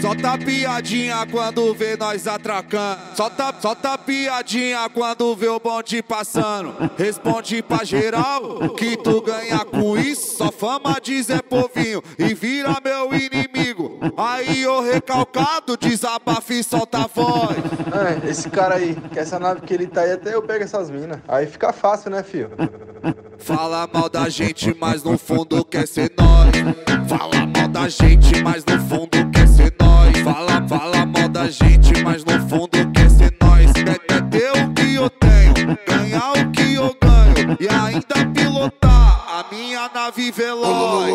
Solta piadinha quando vê nós atracando. Solta piadinha quando vê o bonde passando. Responde pra geral que tu ganha com isso. Só fama de Zé Povinho e vira meu inimigo. Aí o recalcado desabafa e solta a voz. Esse cara aí, que essa nave que ele tá aí, até eu pego essas minas. Aí fica fácil, né, filho? Fala mal da gente, mas no fundo quer ser nós. Fala mal da gente, mas no fundo quer ser nós. Fala mal da gente, mas no fundo quer ser nós. Quer ter o que eu tenho, ganhar o que eu ganho e ainda pilotar a minha nave veloz.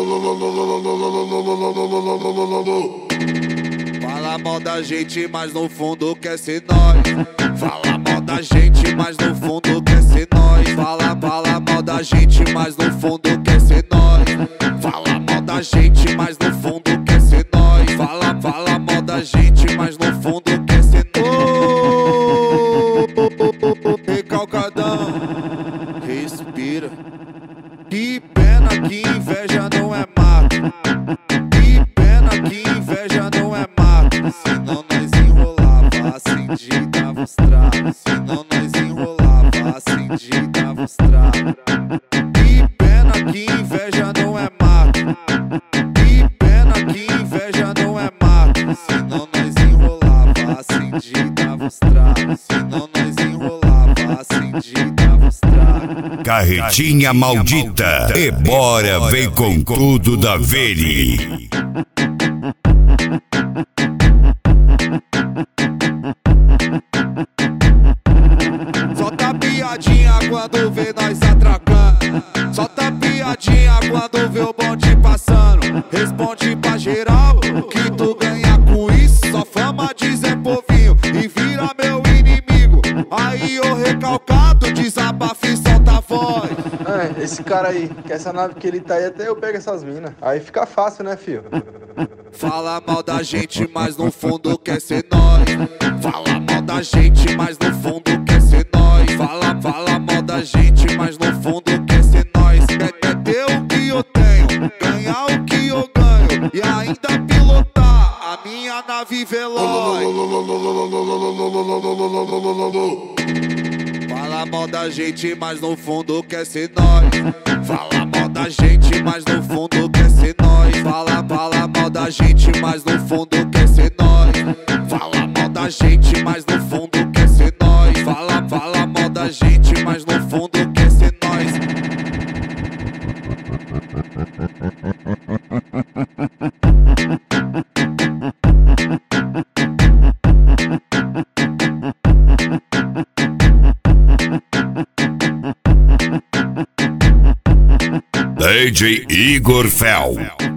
Fala mal da gente, mas no fundo quer ser nós. Fala mal da gente, mas no fundo quer ser nós. Fala mal da gente, mas no fundo quer ser nós. Fala mal da gente, mas no fundo quer ser nós. Fala mal da gente, mas no fundo quer ser nós. Recalcadão, respira. Que pena que inveja não é mato. Que pena que inveja não é mato. Senão nós enrolava assim de dava os tragos. Senão nós enrolava assim de dava os tragos. Que pena que inveja não é mato. Que pena que inveja não é mato. Senão nós enrolava assim de dava os tragos. Senão nós enrolava assim de dava os tragos. Carretinha maldita, e bora vem com tudo da Veli. Solta piadinha quando vê nós atracando. Solta piadinha quando vê o bonde passando. Responde pra geral que tu ganha com isso. Só fama de Zé Povinho e vira meu inimigo. Aí o recalcado desabafa e solta a voz. Esse cara aí, que essa nave que ele tá aí, até eu pego essas minas. Aí fica fácil, né, filho? Fala mal da gente, mas no fundo quer ser nós. Fala mal da gente, mas no fundo quer ser nós. Fala mal da gente, mas no fundo quer ser nós. Quer ter o que eu tenho, ganhar o que eu ganho e ainda pilotar a minha nave veloz. Fala mal da gente, mas no fundo quer ser nós. Fala mal da gente, mas no fundo quer ser nós. Fala mal da gente, mas no fundo quer ser nós. Fala mal da gente, mas no fundo quer ser nós. Fala mal da gente, mas no fundo quer ser nós. DJ Igor Fel.